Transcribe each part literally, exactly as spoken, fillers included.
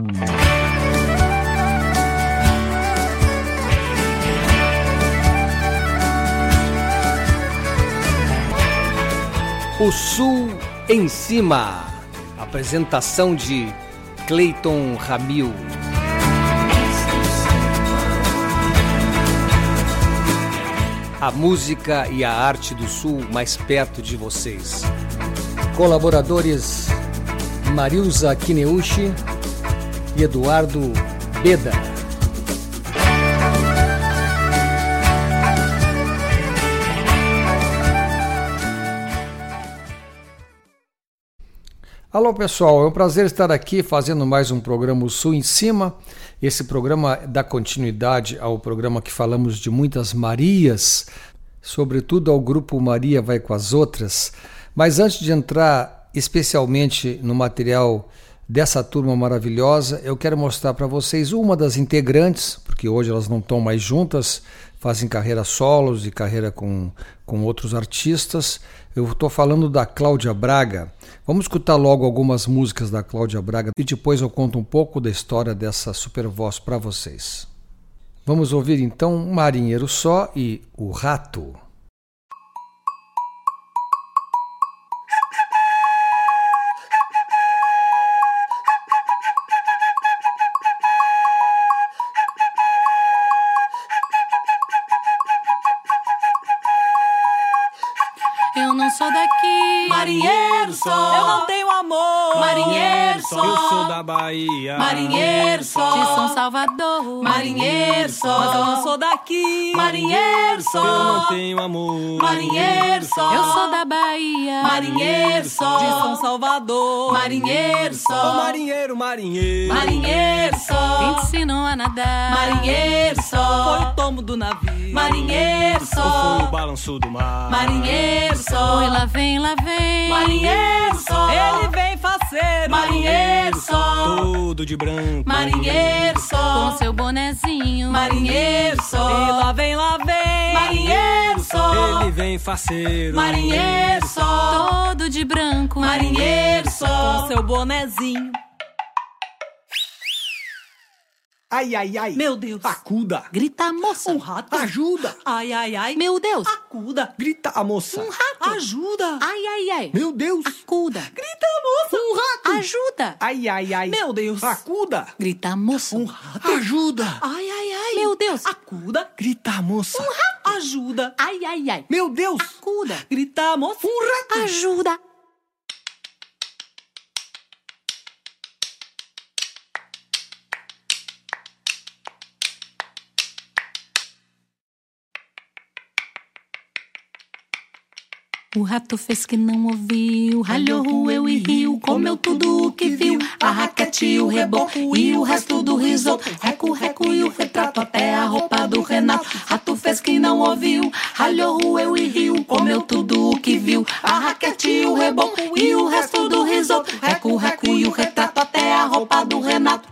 O Sul em Cima. Apresentação de Cleiton Ramil. A música e a arte do Sul mais perto de vocês. Colaboradores Marilza Kineuchi e Eduardo Beda. Alô pessoal, é um prazer estar aqui fazendo mais um programa O Sul em Cima. Esse programa dá continuidade ao programa que falamos de muitas Marias, sobretudo ao grupo Maria Vai com as Outras. Mas antes de entrar especialmente no material dessa turma maravilhosa, eu quero mostrar para vocês uma das integrantes, porque hoje elas não estão mais juntas, fazem carreira solos e carreira com, com outros artistas. Eu estou falando da Cláudia Braga. Vamos escutar logo algumas músicas da Cláudia Braga e depois eu conto um pouco da história dessa super voz para vocês. Vamos ouvir então Marinheiro Só e O Rato. Eu não sou daqui, marinheiro só. Eu não tenho amor, marinheiro só. Eu sou da Bahia, marinheiro só. De São Salvador, marinheiro só. Mas eu não sou daqui, marinheiro só. Eu não tenho amor, marinheiro só. Eu sou da Bahia, marinheiro só. De São Salvador, marinheiro só. Ô marinheiro, marinheiro, marinheiro só. Quem te ensinou a nadar, marinheiro só. Foi o tombo do navio, marinheiro só. Foi o balanço do mar, marinheiro só. Oi, lá vem, lá vem, marinheiro só. Ele vem faceiro, marinheiro só. Todo de branco, marinheiro só. Com seu bonezinho, marinheiro só. E lá vem, lá vem, marinheiro só. Ele vem faceiro, marinheiro só. Todo de branco, marinheiro só. Com seu bonezinho. Ai, ai, ai, Meu Deus, acuda, grita a moça, Um rato, ajuda, ai, ai, ai, meu Deus, acuda. grita a moça, um rato, Ajuda. ai, ai, ai, meu Deus, acuda, Grita, moça. um rato, ajuda, ai, ai, ai, meu Deus, acuda, grita a moça, Um rato. ajuda, Ai, ai, ai. meu Deus, Acuda. grita a moça, Ajuda. ai, ai, ai, meu Deus, acuda, Grita, moça. um rato, ajuda. O rato fez que não ouviu, ralhou, roeu e riu, comeu tudo o que viu, a raquete e o reboco e o resto do risoto, reco, reco e o retrato, até a roupa do Renato. Rato fez que não ouviu, ralhou, roeu e riu, comeu tudo o que viu, a raquete e o reboco e o resto do risoto, reco, reco e o retrato, até a roupa do Renato.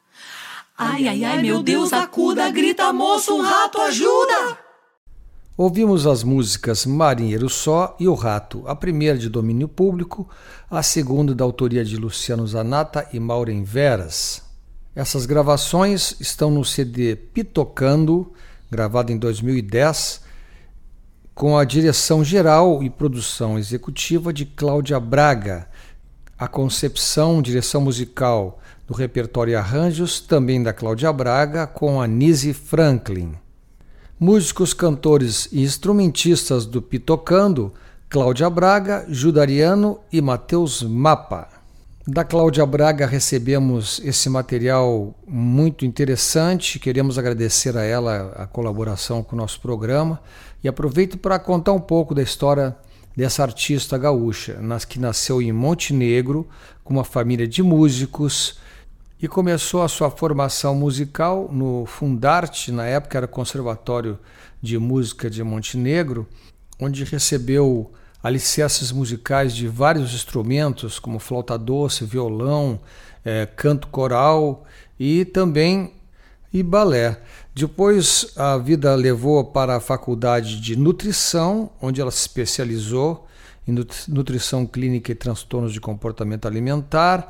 Ai, ai, ai, meu Deus, acuda, grita, moço, um rato, ajuda! Ouvimos as músicas Marinheiro Só e O Rato, a primeira de domínio público, a segunda da autoria de Luciano Zanata e Maureen Veras. Essas gravações estão no C D Pitocando, gravado em dois mil e dez, com a direção geral e produção executiva de Cláudia Braga, a concepção, direção musical do repertório e arranjos também da Cláudia Braga, com a Nise Franklin. Músicos, cantores e instrumentistas do Pitocando, Cláudia Braga, Judariano e Matheus Mapa. Da Cláudia Braga recebemos esse material muito interessante, queremos agradecer a ela a colaboração com o nosso programa e aproveito para contar um pouco da história dessa artista gaúcha, que nasceu em Montenegro, com uma família de músicos, e começou a sua formação musical no Fundarte, na época era o Conservatório de Música de Montenegro, onde recebeu alicerces musicais de vários instrumentos, como flauta doce, violão, é, canto coral e também e balé. Depois a vida levou para a Faculdade de Nutrição, onde ela se especializou em nutrição clínica e transtornos de comportamento alimentar.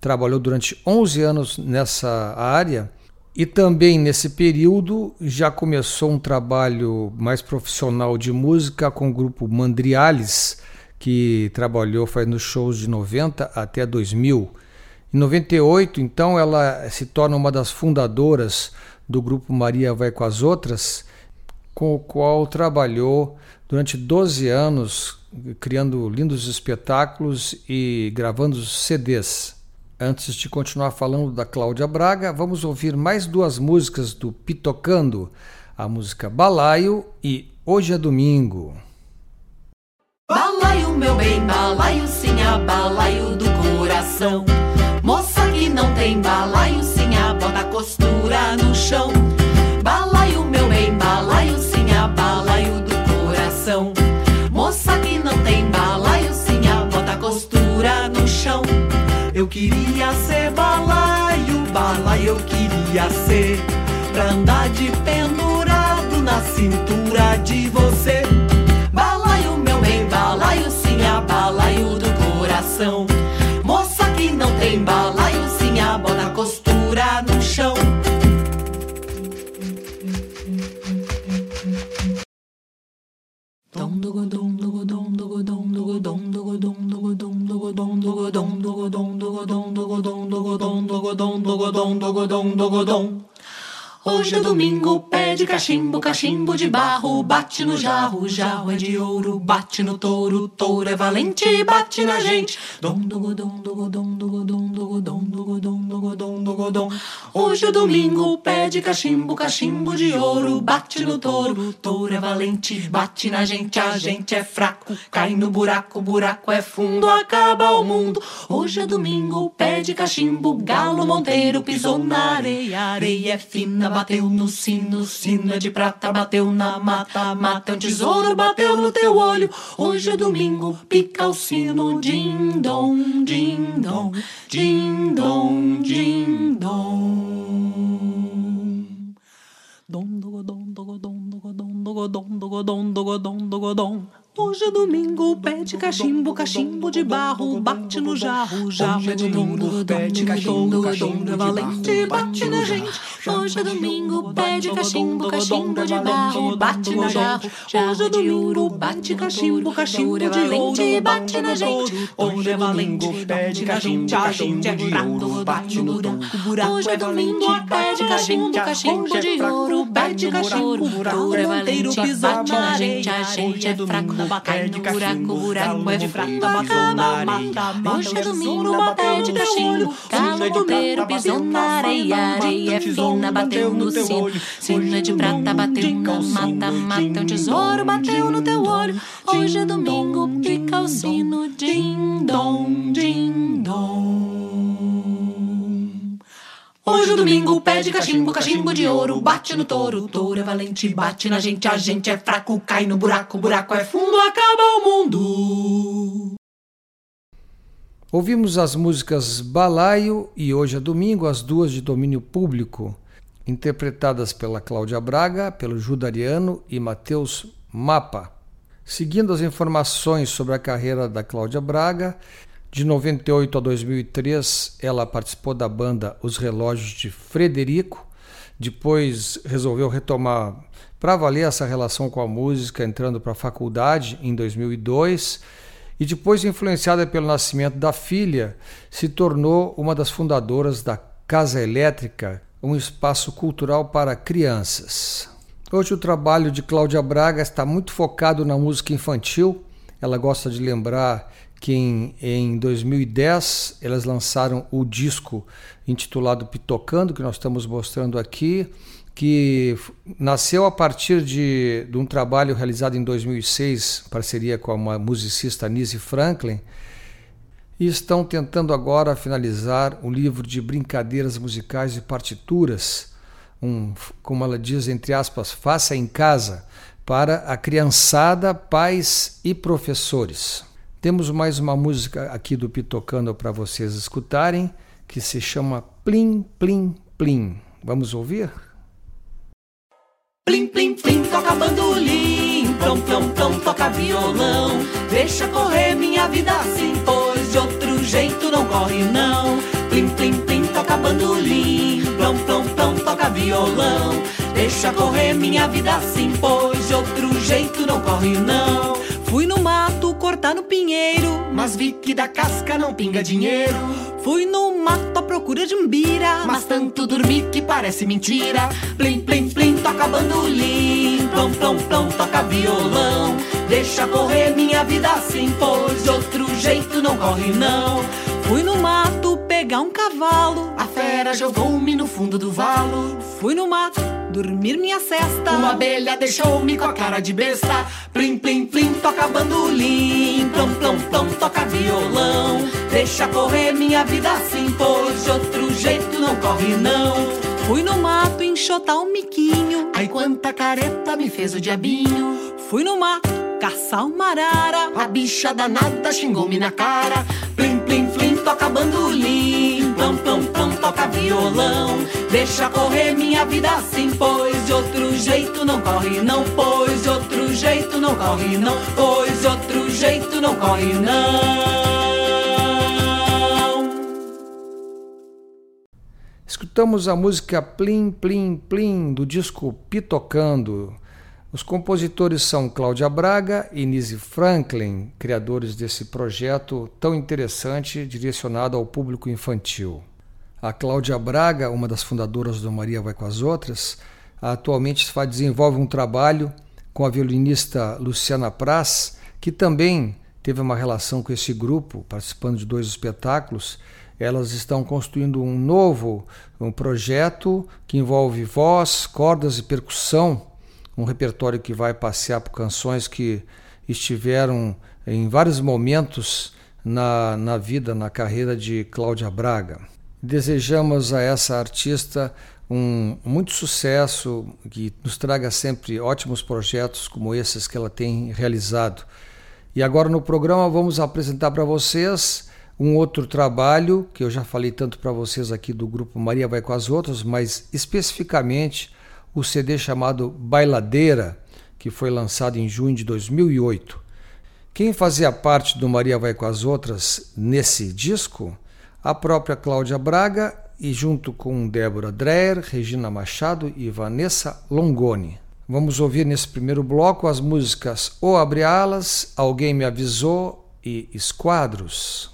trabalhou durante onze anos nessa área e também nesse período já começou um trabalho mais profissional de música com o grupo Mandriales, que trabalhou fazendo shows de noventa até dois mil. Em noventa e oito, então, ela se torna uma das fundadoras do grupo Maria Vai com as Outras, com o qual trabalhou durante doze anos, criando lindos espetáculos e gravando C Ds. Antes de continuar falando da Cláudia Braga, vamos ouvir mais duas músicas do Pitocando, a música Balaio e Hoje é Domingo. Balaio, meu bem, balaio sim, a balaio do coração. Moça que não tem balaio sim, a bota a costura no chão. Balaio, meu bem, balaio sim, a balaio do coração. Moça que não tem balaio sim, a bota a costura no chão. Eu queria ser balaio, balaio eu queria ser, pra andar de pendurado na cintura de você. Balaio, meu bem, balaio sim, a balaio do coração. Moça que não tem balaio sim, a bota a costura no chão. Hoje é domingo, pé de cachimbo, cachimbo de barro, bate no jarro, jarro é de ouro, bate no touro, touro é valente, bate na gente. Dom, dogo, dom, dogo, dom, dogo, dom, dogo, dom, dogo, dom, dogo, dom, dogo, dom. Hoje é domingo, pé de cachimbo, cachimbo de ouro, bate no touro, touro é valente, bate na gente, a gente é fraco, cai no buraco, buraco é fundo, acaba o mundo. Hoje é domingo, pé de cachimbo, galo monteiro pisou na areia, areia é fina, bateu no sino, sino é de prata, bateu na mata, mata é um tesouro, bateu no teu olho. Hoje é domingo, pica o sino, din dom, din dom, din dom, din dom. Dom, dogo, dom, dogo, dom, dogo, dom, dogo, dom, dogo, dom, dogo, dom, dogo, dom. Hoje é domingo, pé de cachimbo, cachimbo de barro, bate no jarro, jarro é de ouro, pé de cachimbo, cachimbo é valente, bate na gente. Hoje é domingo, pé de cachimbo, cachimbo de barro, bate no jarro, jarro é de ouro, bate cachimbo, cachimbo de ouro, bate na gente. Hoje é valente, pé de cachimbo, cachimbo de ouro, bate no buraco. Hoje é domingo, pé de cachimbo, cachimbo de ouro, bate cachimbo, touro é valente, bate na gente, a gente é fraco. Cai no buraco, buraco é fraco, acaba na mata. Hoje é domingo, pé de cachimbo, galo monteiro pisou na areia, areia é fina, bateu no sino, sino é de prata, bateu na mata, mata é um tesouro, bateu no teu olho. Hoje é domingo, pica o sino, din dom, din dom. Hoje é domingo, pé de cachimbo, cachimbo de ouro, bate no touro, touro é valente, bate na gente, a gente é fraco, cai no buraco, buraco é fundo, acaba o mundo. Ouvimos as músicas Balaio e Hoje é Domingo, as duas de domínio público, interpretadas pela Cláudia Braga, pelo Judariano e Matheus Mapa. Seguindo as informações sobre a carreira da Cláudia Braga, de noventa e oito a dois mil e três, ela participou da banda Os Relógios de Frederico. Depois resolveu retomar para valer essa relação com a música, entrando para a faculdade em dois mil e dois. E depois, influenciada pelo nascimento da filha, se tornou uma das fundadoras da Casa Elétrica, um espaço cultural para crianças. Hoje o trabalho de Cláudia Braga está muito focado na música infantil. Ela gosta de lembrar que em, em dois mil e dez elas lançaram o disco intitulado Pitocando, que nós estamos mostrando aqui, que nasceu a partir de, de um trabalho realizado em dois mil e seis, em parceria com a musicista Nise Franklin, e estão tentando agora finalizar um livro de brincadeiras musicais e partituras, um, como ela diz, entre aspas, faça em casa, para a criançada, pais e professores. Temos mais uma música aqui do Pitocando para vocês escutarem, que se chama Plim, Plim, Plim. Vamos ouvir? Plim, plim, plim, toca bandolim, plom, plom, plom, toca violão. Deixa correr minha vida assim, pois de outro jeito não corre não. Plim, plim, plim, toca bandolim, plom, plom, plom, toca violão. Deixa correr minha vida assim, pois de outro jeito não corre não. Fui no mato cortar no pinheiro, Mas vi que da casca não pinga dinheiro. fui no mato à procura de umbira, Mas tanto dormi que parece mentira. Plim, plim, plim, toca bandolim, plom, plom, plom, toca violão. Deixa correr minha vida assim, pois de outro jeito não corre não. fui no mato pegar um cavalo, A fera jogou-me no fundo do valo. fui no mato dormir minha cesta. Uma abelha deixou-me com a cara de besta. Plim, plim, plim, toca bandolim, plom, plom, plom, toca violão. Deixa correr minha vida assim, pois de outro jeito não corre não. Fui no mato enxotar um miquinho, Ai, quanta careta me fez o diabinho. fui no mato caçar uma arara. A bicha danada xingou-me na cara. Plim, plim, plim, toca bandolim, plom, plom, plom, toca violão. Deixa correr minha vida assim, pois de outro jeito não corre não. Pois de outro jeito não corre não. Pois de outro jeito não corre não. Escutamos a música Plim, Plim, Plim, do disco Pitocando. Os compositores são Cláudia Braga e Nise Franklin, criadores desse projeto tão interessante direcionado ao público infantil. A Cláudia Braga, uma das fundadoras do Maria Vai com as Outras, atualmente desenvolve um trabalho com a violinista Luciana Praz, que também teve uma relação com esse grupo, participando de dois espetáculos. Elas estão construindo um novo um projeto que envolve voz, cordas e percussão, um repertório que vai passear por canções que estiveram em vários momentos na, na vida, na carreira de Cláudia Braga. Desejamos a essa artista um muito sucesso, que nos traga sempre ótimos projetos como esses que ela tem realizado. E agora no programa vamos apresentar para vocês um outro trabalho que eu já falei tanto para vocês aqui do grupo Maria Vai com as Outras, mas especificamente o C D chamado Bailadeira, que foi lançado em junho de dois mil e oito. Quem fazia parte do Maria Vai com as Outras nesse disco? A própria Cláudia Braga e junto com Débora Dreher, Regina Machado e Vanessa Longoni. Vamos ouvir nesse primeiro bloco as músicas O Abre Alas, Alguém Me Avisou e Esquadros.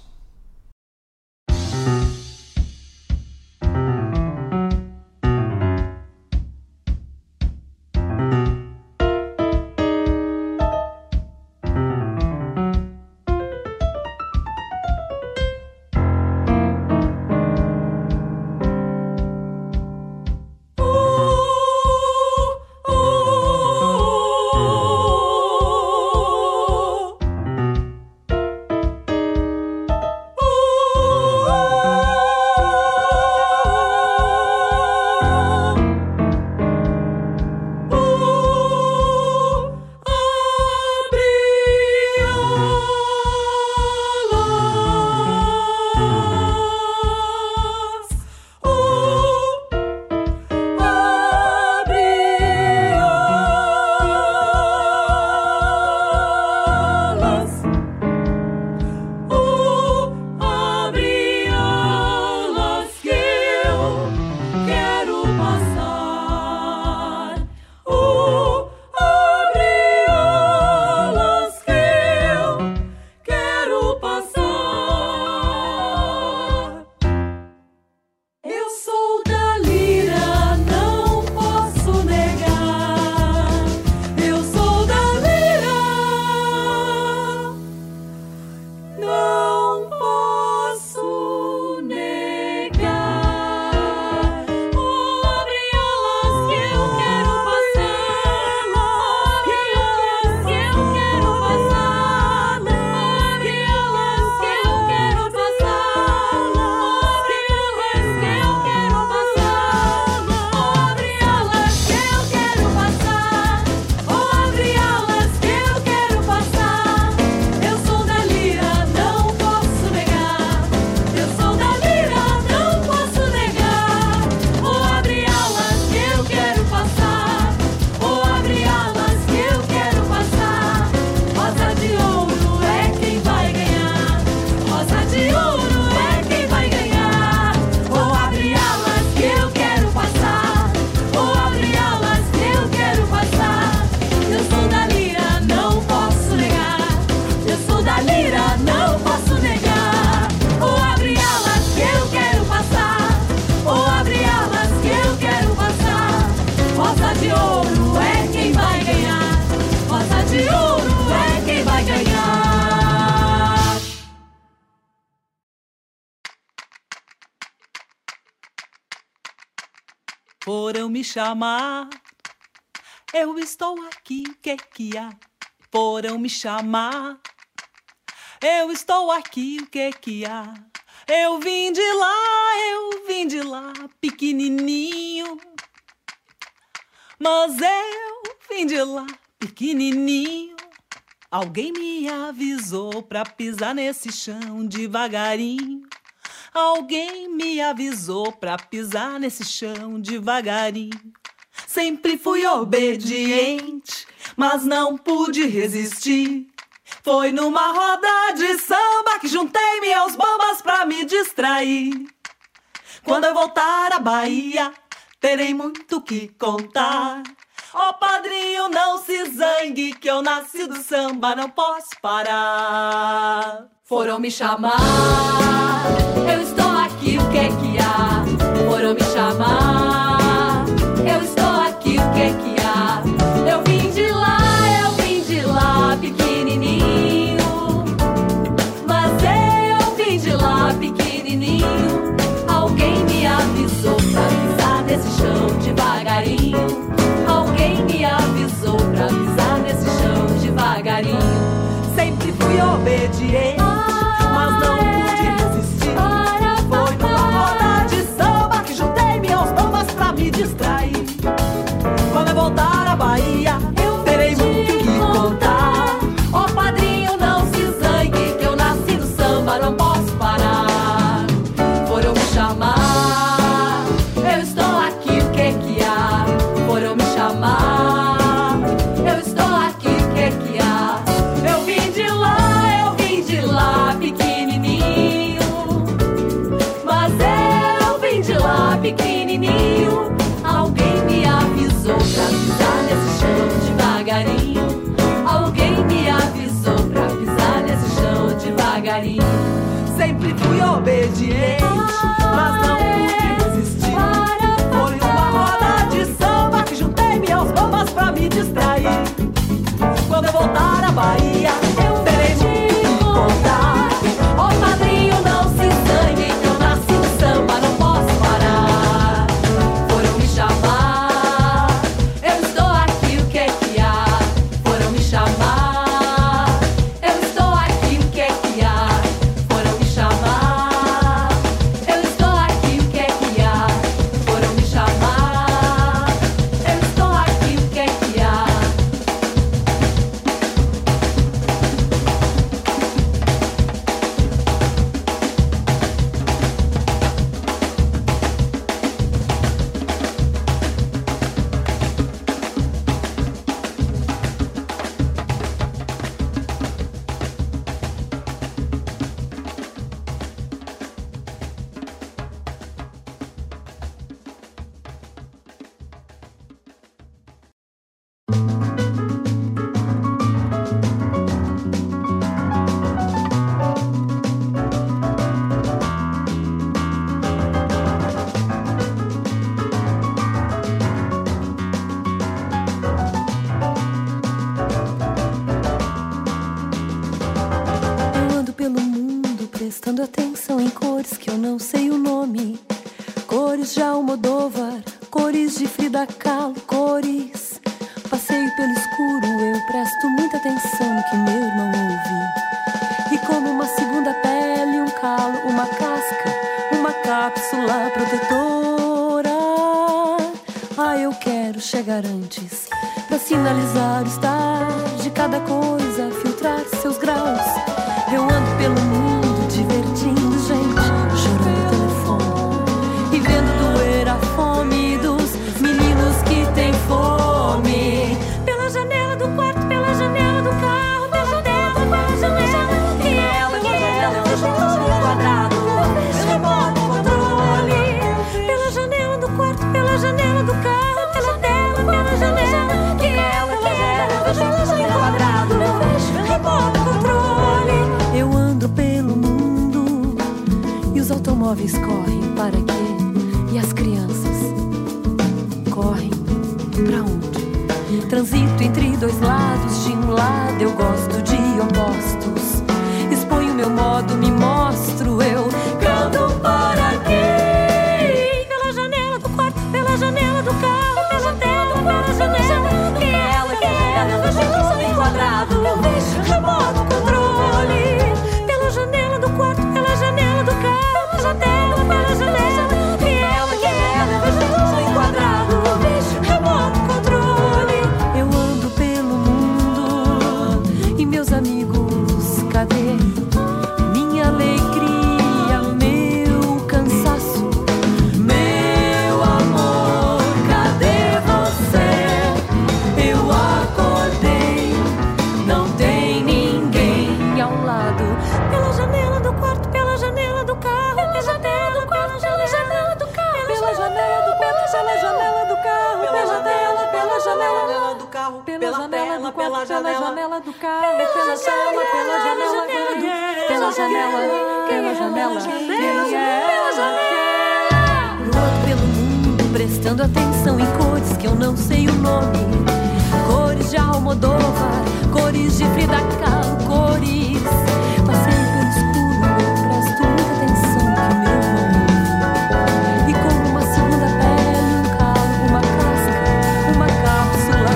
foram me chamar. Eu estou aqui, o que que há? Foram me chamar. Eu estou aqui, o que que há? Eu vim de lá, eu vim de lá, pequenininho. Mas eu vim de lá, pequenininho. Alguém me avisou pra pisar nesse chão devagarinho. Alguém me avisou pra pisar nesse chão devagarinho. Sempre fui obediente, mas não pude resistir. Foi numa roda de samba que juntei meus bambas pra me distrair. Quando eu voltar à Bahia, terei muito que contar. Ó oh, padrinho, não se zangue, que eu nasci do samba, não posso parar. Foram me chamar, eu estou aqui, o que é que há? Foram me chamar, eu estou aqui, o que é que há? Eu vim de lá, eu vim de lá, pequenininho. Mas eu vim de lá, pequenininho. Alguém me avisou pra pisar nesse chão devagarinho. Alguém me avisou pra pisar nesse chão devagarinho. Sempre fui obediente, mas não pude resistir. Foi numa roda de samba que juntei meus bambas pra me distrair. Quando eu voltar à Bahia, eu terei muito que contar. Ó oh, padrinho, não se zangue, que eu nasci no samba, não posso parar. Foram me chamar, eu estou aqui, o que que há? Foram me chamar, eu estou aqui, o que que há? Eu vim de lá, eu vim de lá, pequenininho. Mas eu vim de lá, pequenininho. Alguém me avisou pra pisar nesse chão devagarinho. Alguém me avisou pra pisar nesse chão devagarinho. Sempre fui obediente, mas não pude resistir. Foi uma roda de samba que juntei meus bambas pra me distrair. Quando eu voltar à Bahia, eu terei muito que contar. Ó oh, padrinho, não se zangue, que eu nasci no samba, não posso parar. Foram me chamar, eu estou aqui, o que é que há? Foram me chamar, eu estou aqui, o que é que há? Foram me chamar, eu estou aqui, o que é que há? Foram me chamar, eu estou aqui, o que é que há? Eu ando pelo mundo prestando atenção em cores que eu não sei o nome. Cores de Almodóvar, cores de Frida Kahlo, cores. Passeio pelo escuro, eu presto muita atenção no que meu irmão ouve. E como uma segunda pele, um calo, uma casca, uma cápsula protetora. Ah, eu quero chegar antes pra sinalizar o estar de cada coisa, filtrar seus graus. Eu ando pelo mundo divertindo gente, chorando telefone e vendo doer a fome dos meninos que têm fome. Pela janela do quarto, pela janela do carro, pela tela, pela janela. Que ela, que ela, deixa tudo no quadrado. Eu remoto o controle. Pela janela do quarto, pela janela do carro, pela tela, pela janela. Que ela, que ela, deixa tudo no quadrado. Eu remoto o controle. Eu ando pelo mundo e os automóveis correm para quê? E as crianças correm pra onde? Transito entre dois lados, de um lado eu gosto de opostos. Exponho meu modo, me mostro, eu canto por aqui. Pela janela do quarto, pela janela pela janela tela, do quarto, pela pela janela, janela do carro, pela janela, pela janela, pela janela, pela janela, quem é? Pela janela. Eu ando pelo mundo prestando atenção em cores que eu não sei o nome. Cores de Almodóvar, cores de Frida Kahlo, cores. Passei pelo escuro, eu presto muita atenção que meu nome. E como uma segunda pele, um calo, uma casca, uma cápsula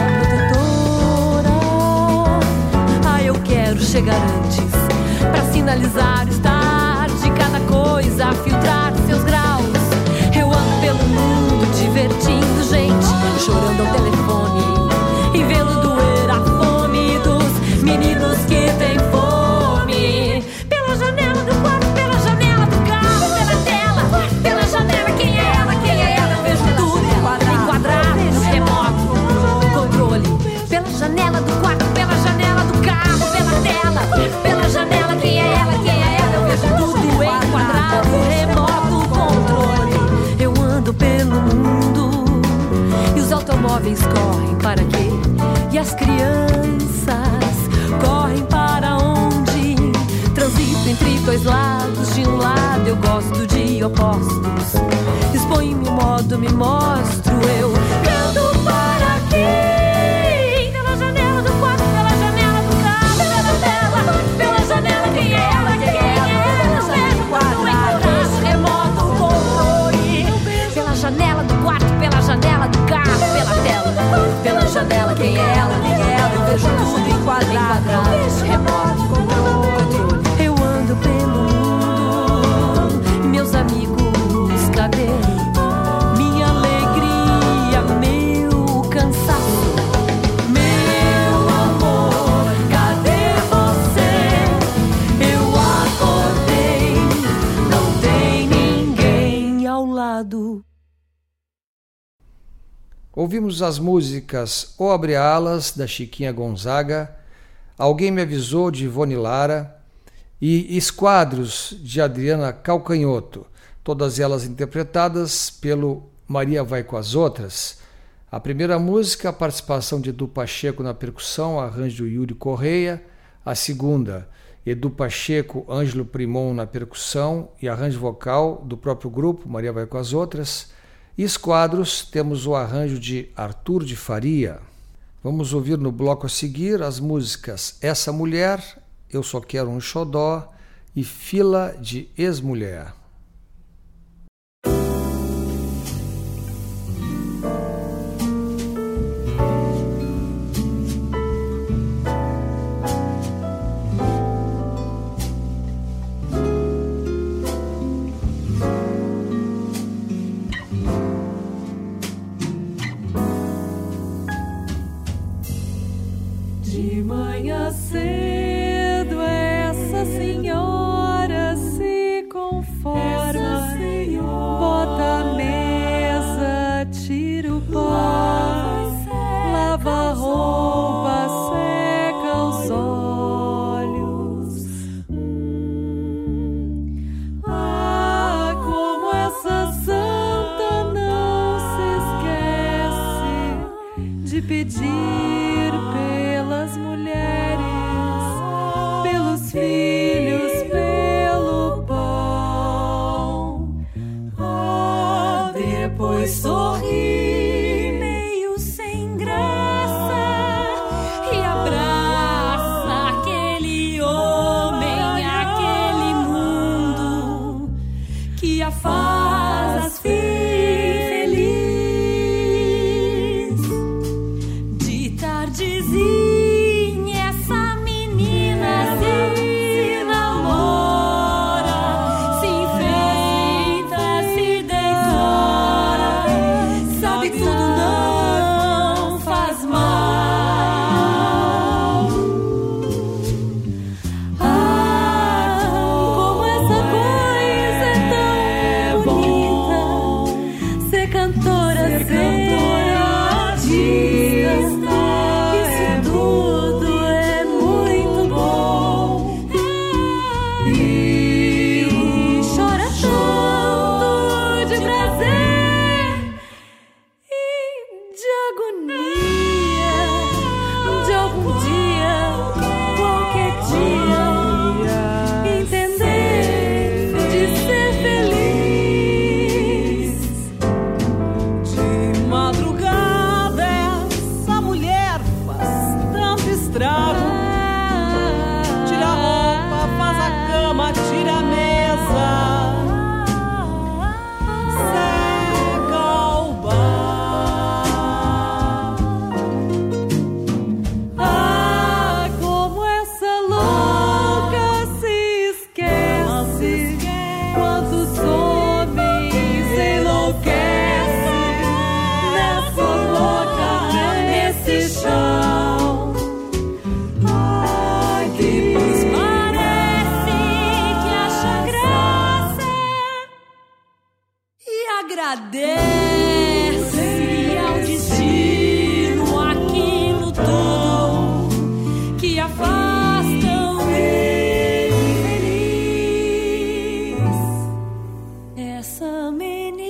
protetora. Ah, eu quero chegar antes pra sinalizar o estar de cada coisa, filtrar seus graus. Eu ando pelo mundo divertindo gente, chorando ao telefone e vendo doer a fome dos meninos que têm fome. Pela janela do quarto, pela janela do carro, pela tela, pela janela, quem é ela, quem é ela? Eu vejo tudo enquadrado no remoto controle. Pela janela do quarto, pela janela do carro, pela tela, pela janela, quem é ela, quem é ela? Eu vejo tudo enquadrado no remoto controle. Eu ando pelo mundo e os automóveis correm para quê? E as crianças correm para onde? Transito entre dois lados. De um lado eu gosto de opostos. Exponho-me o modo, me mostro. Eu canto para quem? Pela janela do quarto, pela janela do carro, pela tela, pela janela, quem é ela, quem é ela? Eu vejo quadrado, remoto, controle. Pela janela do quarto, pela janela do carro, pela tela, pela janela, quem é ela, quem é ela? Eu vejo tudo enquadrado, remoto, controle. Eu ando pelo mundo e meus amigos, cadê? Minha alegria, meu cansaço, meu amor, cadê você? Eu acordei, não tem ninguém ao lado. Ouvimos as músicas O Abre Alas, da Chiquinha Gonzaga, Alguém Me Avisou, de Ivone Lara, e Esquadros, de Adriana Calcanhoto, todas elas interpretadas pelo Maria Vai com as Outras. A primeira música, a participação de Edu Pacheco na percussão, arranjo de Yuri Correia. A segunda, Edu Pacheco, Ângelo Primon na percussão e arranjo vocal do próprio grupo, Maria Vai com as Outras. E Esquadros, temos o arranjo de Arthur de Faria. Vamos ouvir no bloco a seguir as músicas Essa Mulher, Eu Só Quero um Xodó e Fila de Ex-Mulher. De manhã cedo essa senhora se conforma, bota a mesa, tira o pó, lava a roupa, seca os olhos. Hum, ah, como essa santa não se esquece de pedir pelas mulheres, pelos filhos, pelo pão. Ah, depois sorri, meio sem graça, e abraça aquele homem, aquele mundo que a faz feliz. De tardezinha essa menina se namora, se enfeita, se decora, sabe que tudo não faz mal. Ah, como essa coisa é tão bonita, ser cantora, ser artista. Isso tudo é muito bom. E chora tanto de prazer e de agonia. agradece ao destino aquilo tudo que afasta o infeliz. Essa menina,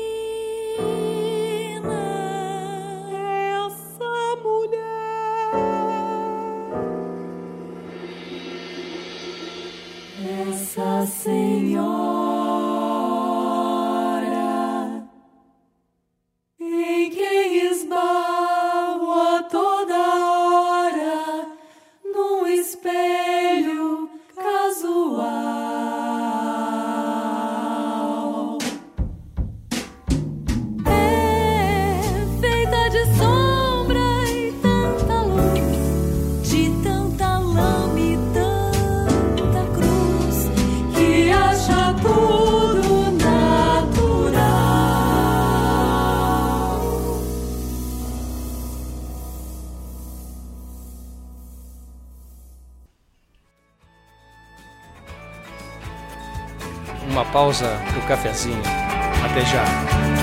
essa mulher, essa senhora em quem esbarro a toda hora num espelho casual. É feita de sombra e tanta luz, de tanta lama e tanta cruz, que acha tudo natural. Uma pausa pro cafezinho. Até já.